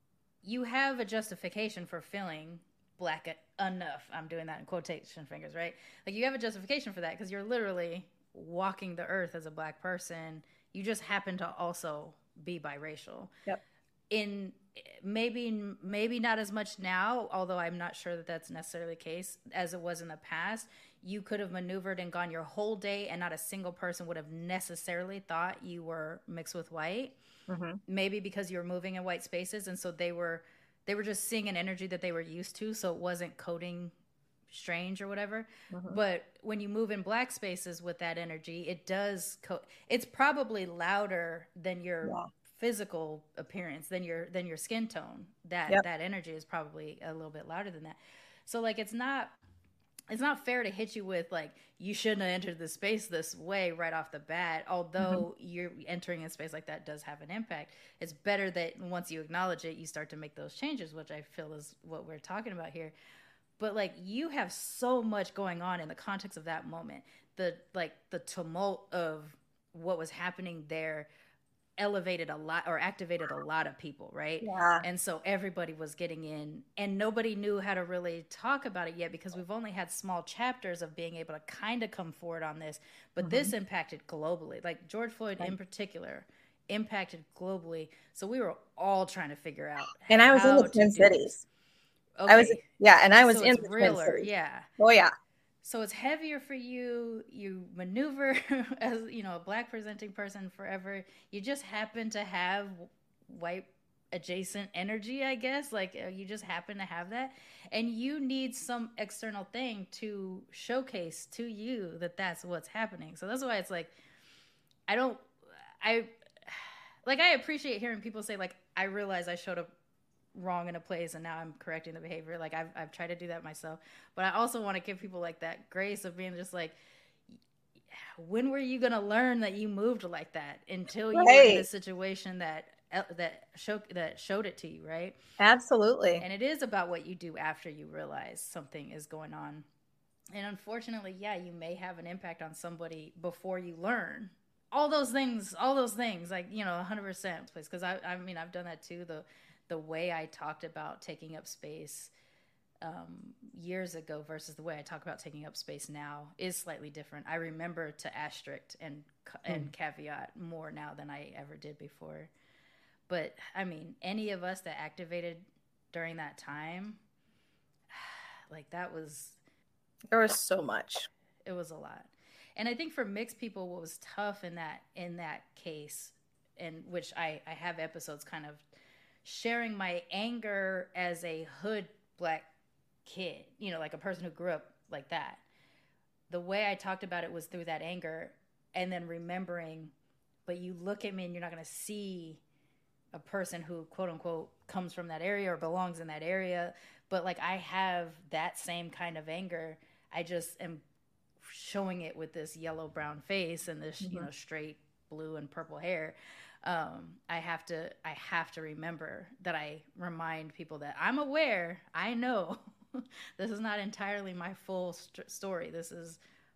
have a justification for feeling Black enough. I'm doing that in quotation fingers, right? Like you have a justification for that because you're literally walking the earth as a Black person. You just happen to also be biracial. Yep. In maybe not as much now, although I'm not sure that that's necessarily the case, as it was in the past. You could have maneuvered and gone your whole day and not a single person would have necessarily thought you were mixed with white. Maybe because you were moving in white spaces, and so they were just seeing an energy that they were used to, so it wasn't coding strange or whatever. But when you move in Black spaces with that energy, it does it's probably louder than your physical appearance, than your skin tone. That energy is probably a little bit louder than that. So like it's not fair to hit you with like, you shouldn't have entered the space this way right off the bat. Although you're entering a space like that does have an impact. It's better that once you acknowledge it, you start to make those changes, which I feel is what we're talking about here. But like you have so much going on in the context of that moment. The tumult of what was happening there elevated a lot or activated a lot of people, right? Yeah. And so everybody was getting in and nobody knew how to really talk about it yet because we've only had small chapters of being able to kind of come forward on this, but this impacted globally. Like George Floyd in particular impacted globally. So we were all trying to figure out. And I was in the Twin Cities. Okay. I was in the realer, Twin Cities. yeah. Oh yeah. So it's heavier for you. You maneuver as, a Black presenting person forever. You just happen to have white adjacent energy, I guess. Like you just happen to have that. And you need some external thing to showcase to you that that's what's happening. So that's why it's like, I appreciate hearing people say like, I realize I showed up wrong in a place and now I'm correcting the behavior. Like I've tried to do that myself, but I also want to give people like that grace of being just like, when were you gonna learn that you moved like that until you were in a situation that showed it to you, right? Absolutely. And it is about what you do after you realize something is going on. And unfortunately, yeah, you may have an impact on somebody before you learn all those things, like 100%, please, because I mean I've done that too. The way I talked about taking up space years ago versus the way I talk about taking up space now is slightly different. I remember to asterisk and caveat more now than I ever did before. But I mean, any of us that activated during that time, like there was so much. It was a lot. And I think for mixed people, what was tough in that case, and which I have episodes kind of sharing my anger as a hood Black kid, like a person who grew up like that. The way I talked about it was through that anger and then remembering, but you look at me and you're not going to see a person who quote unquote comes from that area or belongs in that area. But like I have that same kind of anger. I just am showing it with this yellow brown face and this, straight blue and purple hair. I have to remember that I remind people that I'm aware, I know this is not entirely my full story. This is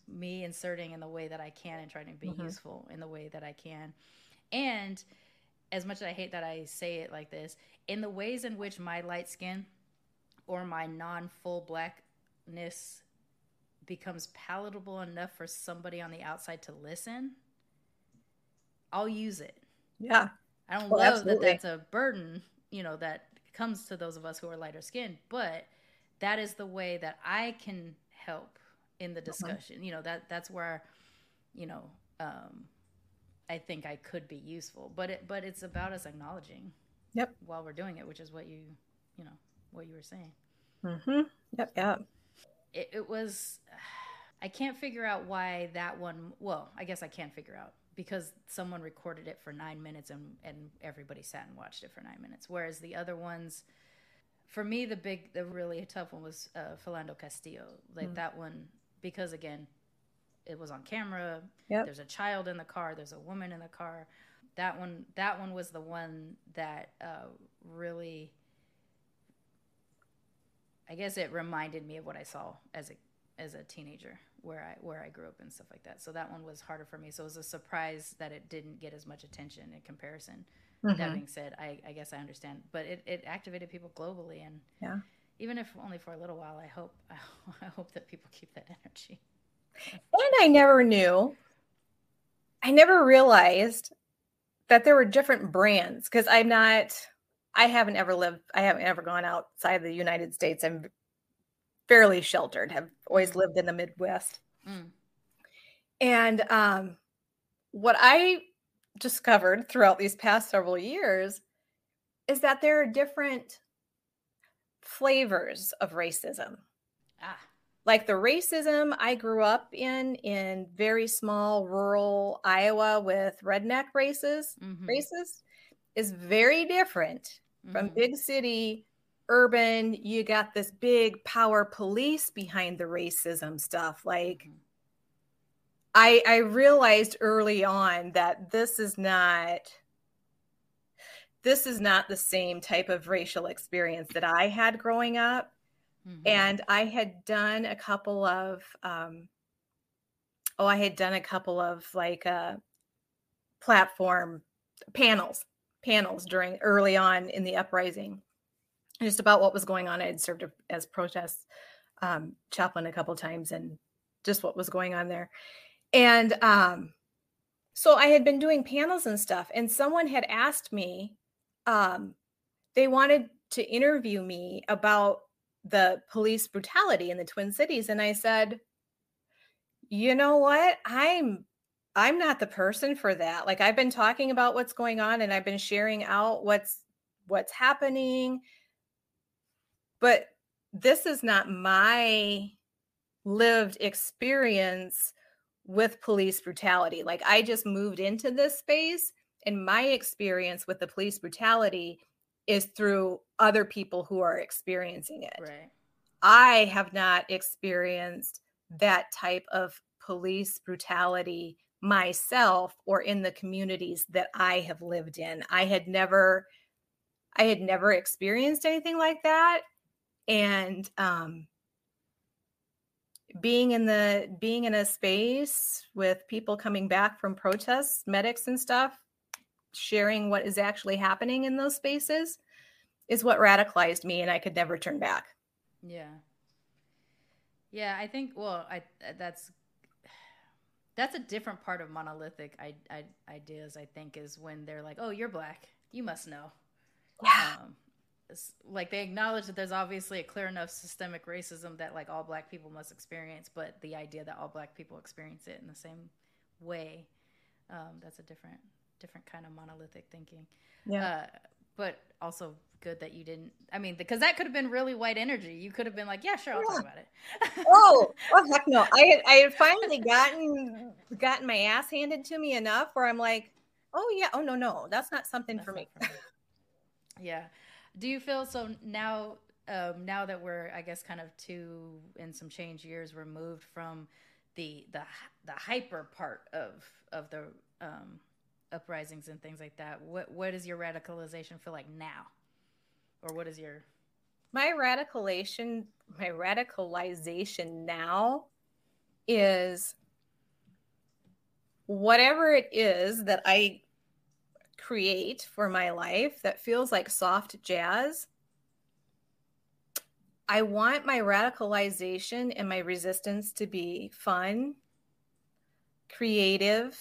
me inserting in the way that I can and trying to be useful in the way that I can. And as much as I hate that I say it like this, in the ways in which my light skin or my non-full blackness becomes palatable enough for somebody on the outside to listen, I'll use it. Yeah. I don't love that that's a burden, you know, that comes to those of us who are lighter skinned, but that is the way that I can help in the discussion. You know, that's where, you know, I think I could be useful, but it's about us acknowledging while we're doing it, which is what you were saying. Yep. It was, I can't figure out why that one, well, I guess I can figure out, because someone recorded it for 9 minutes and everybody sat and watched it for 9 minutes. Whereas the other ones, for me, the really tough one was Philando Castillo. Like that one, because again, it was on camera. Yep. There's a child in the car. There's a woman in the car. That one was the one that really, I guess it reminded me of what I saw as a teenager, where I grew up and stuff like that. So that one was harder for me. So it was a surprise that it didn't get as much attention in comparison. That being said, I guess I understand, but it activated people globally, and even if only for a little while, I hope that people keep that energy. And I never realized that there were different brands, because I haven't ever gone outside the United States. I'm fairly sheltered, have always lived in the Midwest. And what I discovered throughout these past several years is that there are different flavors of racism. Like the racism I grew up in very small rural Iowa with redneck races is very different from big city, urban. You got this big power police behind the racism stuff. Like I realized early on that this is not the same type of racial experience that I had growing up. And I had done a couple of like platform panels during early on in the uprising, just about what was going on. I had served as protest chaplain a couple times, and just what was going on there. And so I had been doing panels and stuff, and someone had asked me, they wanted to interview me about the police brutality in the Twin Cities. And I said, you know what? I'm not the person for that. Like, I've been talking about what's going on, and I've been sharing out what's happening, but this is not my lived experience with police brutality. Like, I just moved into this space, and my experience with the police brutality is through other people who are experiencing it. Right. I have not experienced that type of police brutality myself or in the communities that I have lived in. I had never experienced anything like that. And being in a space with people coming back from protests, medics and stuff, sharing what is actually happening in those spaces is what radicalized me, and I could never turn back. Yeah, I think, that's a different part of monolithic ideas, I think, is when they're like, oh, you're Black, you must know. Like, they acknowledge that there's obviously a clear enough systemic racism that, like, all Black people must experience, but the idea that all Black people experience it in the same way, that's a different kind of monolithic thinking. But also good that you didn't, I mean, because that could have been really white energy. You could have been like, yeah, sure, I'll talk about it. oh heck no. I had finally gotten my ass handed to me enough where I'm like, oh no, that's not something for me. Yeah. Do you feel so now that we're, I guess, kind of 2 and some change years removed from the hyper part of the uprisings and things like that, what does your radicalization feel like now? Or what is your... My radicalization now is whatever it is that I create for my life that feels like soft jazz, I want my radicalization and my resistance to be fun, creative,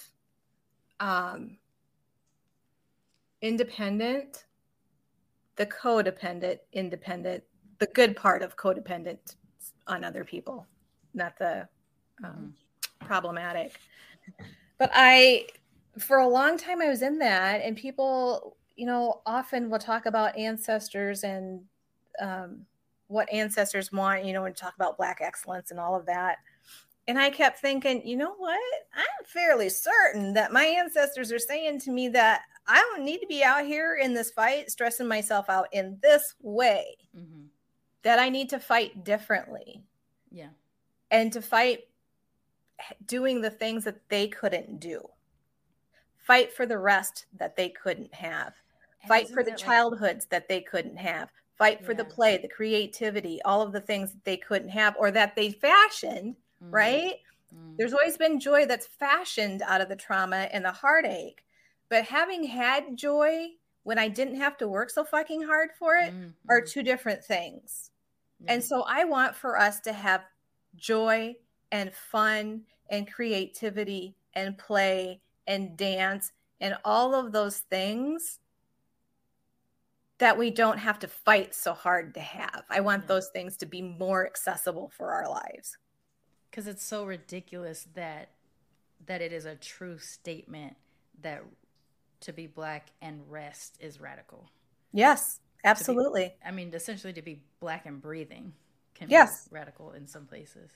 independent, the codependent, independent, the good part of codependent on other people, not the problematic. But for a long time, I was in that, and people, often will talk about ancestors and what ancestors want, and talk about Black excellence and all of that. And I kept thinking, you know what? I'm fairly certain that my ancestors are saying to me that I don't need to be out here in this fight, stressing myself out in this way, that I need to fight differently. Yeah. And to fight doing the things that they couldn't do. Fight for the rest that they couldn't have. Fight for the childhoods that they couldn't have. Fight for the play, the creativity, all of the things that they couldn't have or that they fashioned, right? There's always been joy that's fashioned out of the trauma and the heartache. But having had joy when I didn't have to work so fucking hard for it are two different things. And so I want for us to have joy and fun and creativity and play and dance and all of those things that we don't have to fight so hard to have. I want those things to be more accessible for our lives. Because it's so ridiculous that it is a true statement that to be Black and rest is radical. Yes, absolutely. Essentially to be Black and breathing can be radical in some places.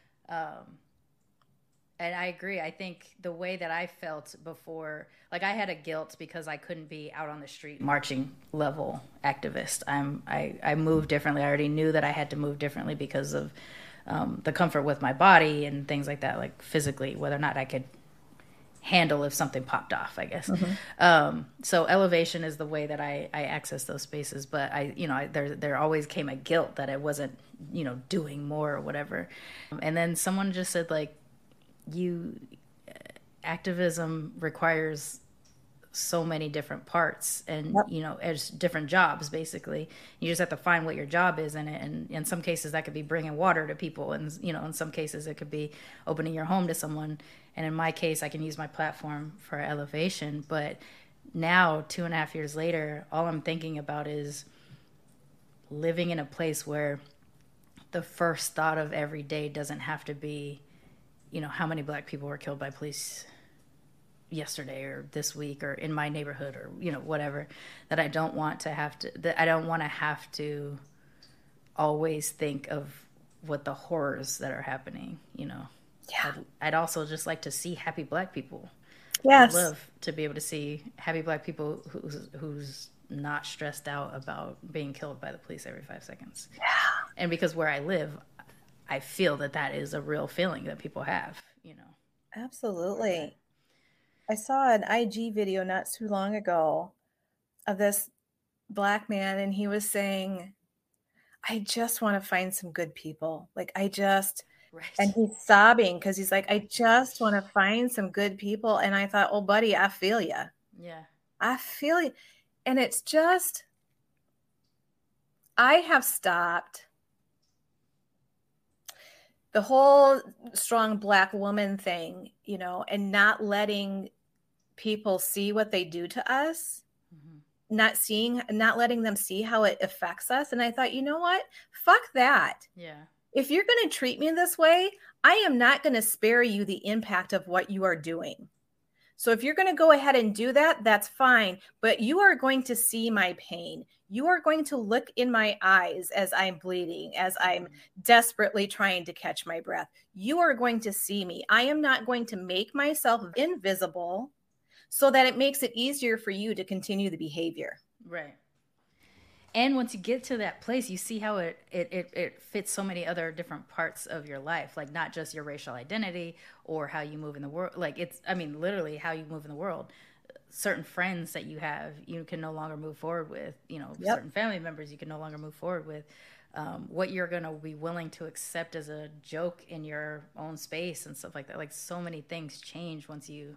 And I agree. I think the way that I felt before, like I had a guilt because I couldn't be out on the street marching level activist. I moved differently. I already knew that I had to move differently because of the comfort with my body and things like that, like physically, whether or not I could handle if something popped off, I guess. So elevation is the way that I access those spaces. But there always came a guilt that I wasn't, doing more or whatever. And then someone just said, like, activism requires so many different parts and as different jobs. Basically you just have to find what your job is in it, and in some cases that could be bringing water to people, and in some cases it could be opening your home to someone, and in my case I can use my platform for elevation. But now 2.5 years later, all I'm thinking about is living in a place where the first thought of every day doesn't have to be how many Black people were killed by police yesterday or this week or in my neighborhood or whatever. That I don't want to have to always think of what the horrors that are happening. I'd also just like to see happy Black people. Yes. I'd love to be able to see happy Black people who's not stressed out about being killed by the police every 5 seconds. Yeah. And because where I live, I feel that is a real feeling that people have, Absolutely. I saw an IG video not too long ago of this Black man, and he was saying, I just want to find some good people. Like, and he's sobbing because he's like, I just want to find some good people. And I thought, oh, buddy, I feel you. Yeah. I feel you. And it's just, I have stopped the whole strong Black woman thing, and not letting people see what they do to us, not letting them see how it affects us. And I thought, you know what? Fuck that. Yeah. If you're going to treat me this way, I am not going to spare you the impact of what you are doing. So if you're going to go ahead and do that, that's fine. But you are going to see my pain. You are going to look in my eyes as I'm bleeding, as I'm desperately trying to catch my breath. You are going to see me. I am not going to make myself invisible so that it makes it easier for you to continue the behavior. Right. And once you get to that place, you see how it fits so many other different parts of your life, like not just your racial identity or how you move in the world. Like literally how you move in the world. Certain friends that you have, you can no longer move forward with, certain family members you can no longer move forward with. what you're going to be willing to accept as a joke in your own space and stuff like that. Like so many things change once you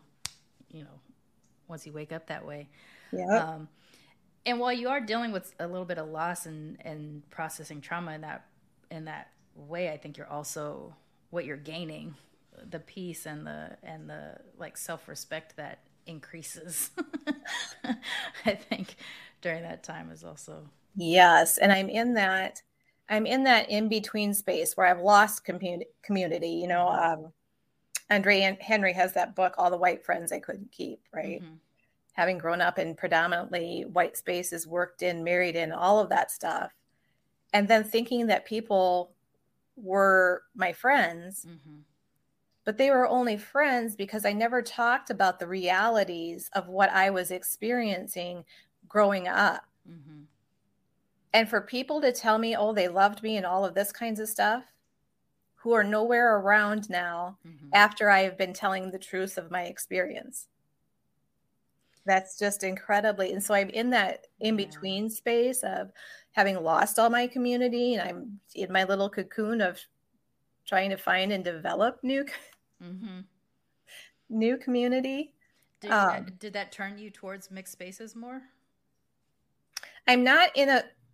wake up that way. Yeah. And while you are dealing with a little bit of loss and processing trauma in that way, I think you're also, what you're gaining, the peace and the like self-respect that increases, I think during that time is also. Yes. And I'm in that in-between space where I've lost community, Andre Henry has that book, All the White Friends I Couldn't Keep, right? Mm-hmm. Having grown up in predominantly white spaces, worked in, married in, all of that stuff. And then thinking that people were my friends, mm-hmm. but they were only friends because I never talked about the realities of what I was experiencing growing up. Mm-hmm. And for people to tell me, oh, they loved me and all of this kinds of stuff, who are nowhere around now mm-hmm. after I have been telling the truth of my experience. That's just incredibly. And so I'm in that in-between space of having lost all my community, and I'm in my little cocoon of trying to find and develop new community. Did that turn you towards mixed spaces more? I'm not in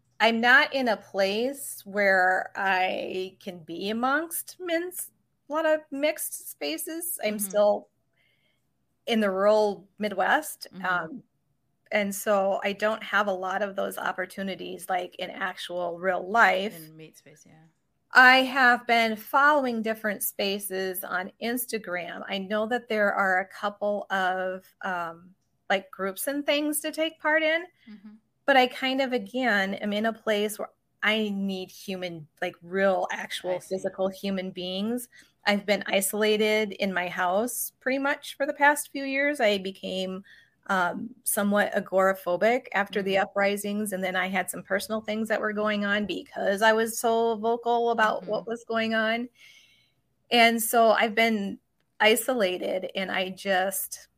a place where I can be amongst a lot of mixed spaces. I'm still in the rural Midwest. Mm-hmm. And so I don't have a lot of those opportunities like in actual real life. In meat space, yeah. I have been following different spaces on Instagram. I know that there are a couple of like groups and things to take part in, but I kind of, again, am in a place where I need human, like real, actual physical human beings. I've been isolated in my house pretty much for the past few years. I became somewhat agoraphobic after the uprisings. And then I had some personal things that were going on because I was so vocal about what was going on. And so I've been isolated, and I just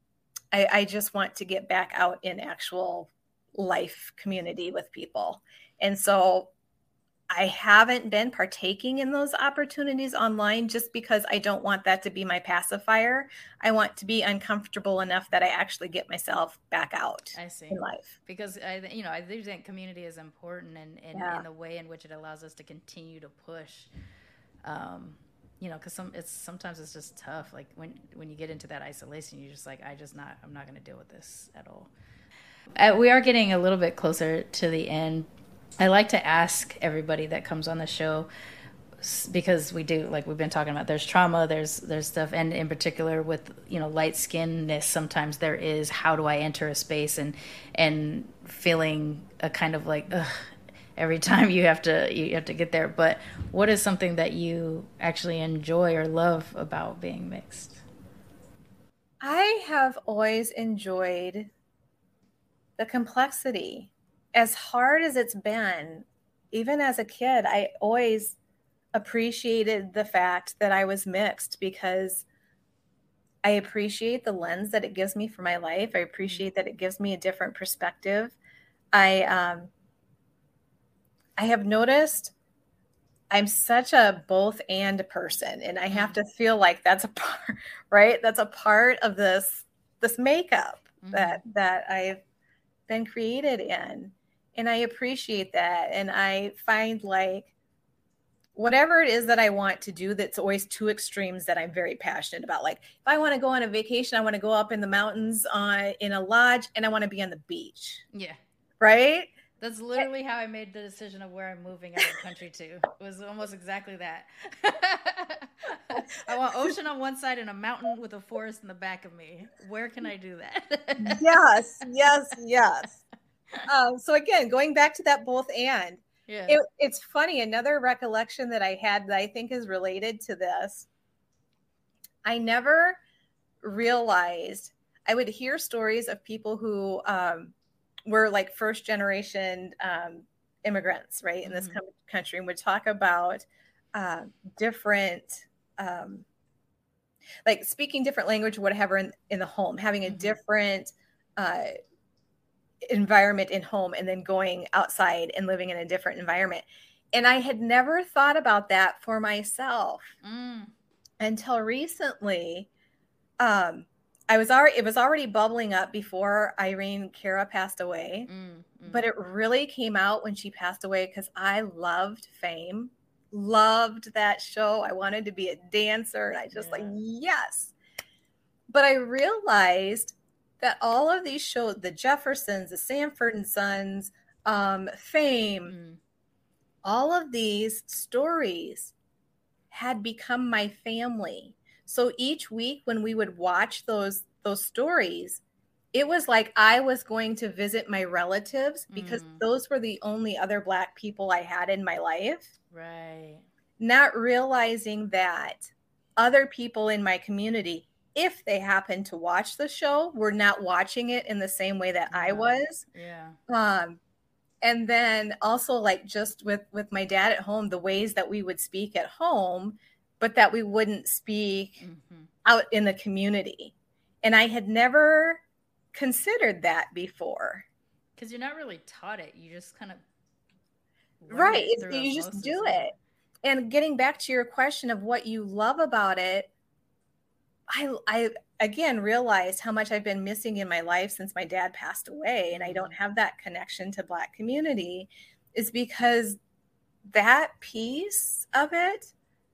want to get back out in actual life community with people. And so I haven't been partaking in those opportunities online just because I don't want that to be my pacifier. I want to be uncomfortable enough that I actually get myself back out in life. Because I do think community is important in the way in which it allows us to continue to push. Because sometimes it's just tough. Like when you get into that isolation, you're just like, I'm not going to deal with this at all. We are getting a little bit closer to the end. I like to ask everybody that comes on the show, because we do, like we've been talking about, there's trauma, there's stuff, and in particular with light skinnedness, sometimes there is, how do I enter a space and feeling a kind of like every time you have to get there. But what is something that you actually enjoy or love about being mixed? I have always enjoyed the complexity. As hard as it's been, even as a kid, I always appreciated the fact that I was mixed, because I appreciate the lens that it gives me for my life. I appreciate that it gives me a different perspective. I have noticed I'm such a both and person, and I have to feel like that's a part, right? That's a part of this makeup that I've been created in. And I appreciate that. And I find like whatever it is that I want to do, that's always two extremes that I'm very passionate about. Like if I want to go on a vacation, I want to go up in the mountains in a lodge, and I want to be on the beach. Yeah. Right? That's literally how I made the decision of where I'm moving out of the country to. It was almost exactly that. I want ocean on one side and a mountain with a forest in the back of me. Where can I do that? Yes. So again, going back to that both and, it's funny. Another recollection that I had that I think is related to this, I never realized, I would hear stories of people who were like first generation immigrants, right, in this country, and would talk about different, like speaking different language or whatever in the home, having a different environment in home, and then going outside and living in a different environment. And I had never thought about that for myself until recently. It was already bubbling up before Irene Cara passed away, but it really came out when she passed away because I loved Fame, loved that show. I wanted to be a dancer, and I just yes. But I realized that all of these shows, the Jeffersons, the Sanford and Sons, Fame, all of these stories had become my family. So each week when we would watch those stories, it was like I was going to visit my relatives because those were the only other Black people I had in my life. Right. Not realizing that other people in my community, if they happened to watch the show, were not watching it in the same way that I was. Yeah. And then also like just with my dad at home, the ways that we would speak at home, but that we wouldn't speak out in the community. And I had never considered that before. Because you're not really taught it. You just kind of you just do it. And getting back to your question of what you love about it, I again realized how much I've been missing in my life since my dad passed away, and I don't have that connection to Black community, is because that piece of it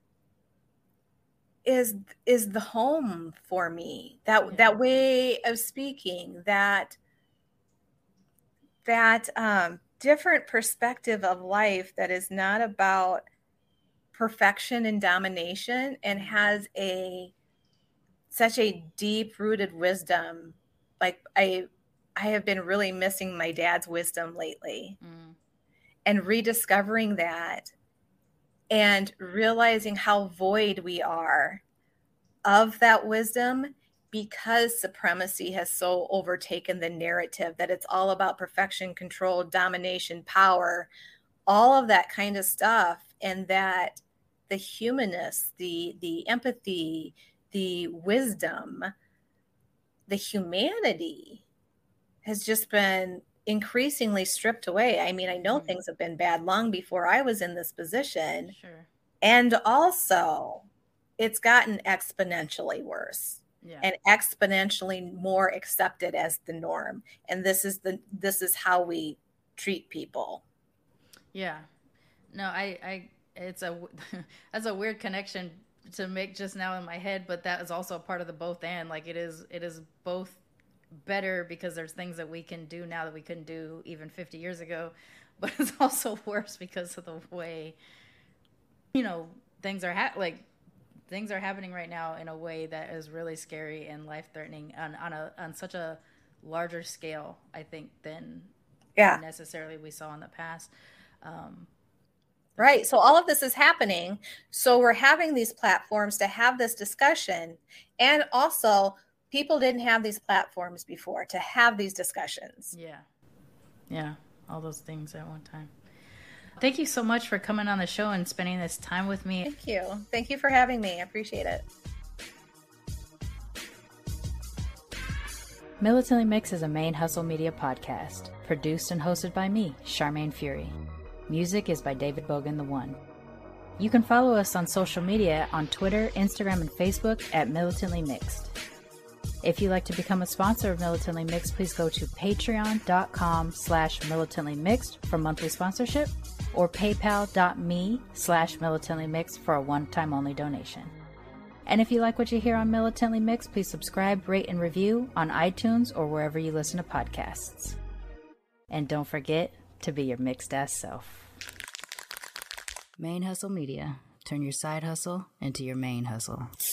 is the home for me. That way of speaking, that different perspective of life that is not about perfection and domination, and has such a deep rooted wisdom. Like I have been really missing my dad's wisdom lately, and rediscovering that and realizing how void we are of that wisdom because supremacy has so overtaken the narrative that it's all about perfection, control, domination, power, all of that kind of stuff. And that the humanness, the empathy, the wisdom, the humanity has just been increasingly stripped away. I mean, I know things have been bad long before I was in this position. Sure. And also it's gotten exponentially worse and exponentially more accepted as the norm. And this is how we treat people. Yeah. No, it's that's a weird connection to make just now in my head, but that is also a part of the both and. Like it is both better because there's things that we can do now that we couldn't do even 50 years ago, but it's also worse because of the way things are happening right now in a way that is really scary and life-threatening on such a larger scale, I think, than necessarily we saw in the past. Right. So all of this is happening. So we're having these platforms to have this discussion. And also, people didn't have these platforms before to have these discussions. Yeah. Yeah. All those things at one time. Thank you so much for coming on the show and spending this time with me. Thank you. Thank you for having me. I appreciate it. Militantly Mixed is a Main Hustle Media podcast, produced and hosted by me, Charmaine Fury. Music is by David Bogan the One. You can follow us on social media on Twitter, Instagram, and Facebook at Militantly Mixed. If you'd like to become a sponsor of Militantly Mixed, please go to patreon.com/militantlymixed for monthly sponsorship or paypal.me/militantlymixed for a one-time only donation. And if you like what you hear on Militantly Mixed, please subscribe, rate, and review on iTunes or wherever you listen to podcasts. And don't forget to be your mixed-ass self. Main Hustle Media. Turn your side hustle into your main hustle.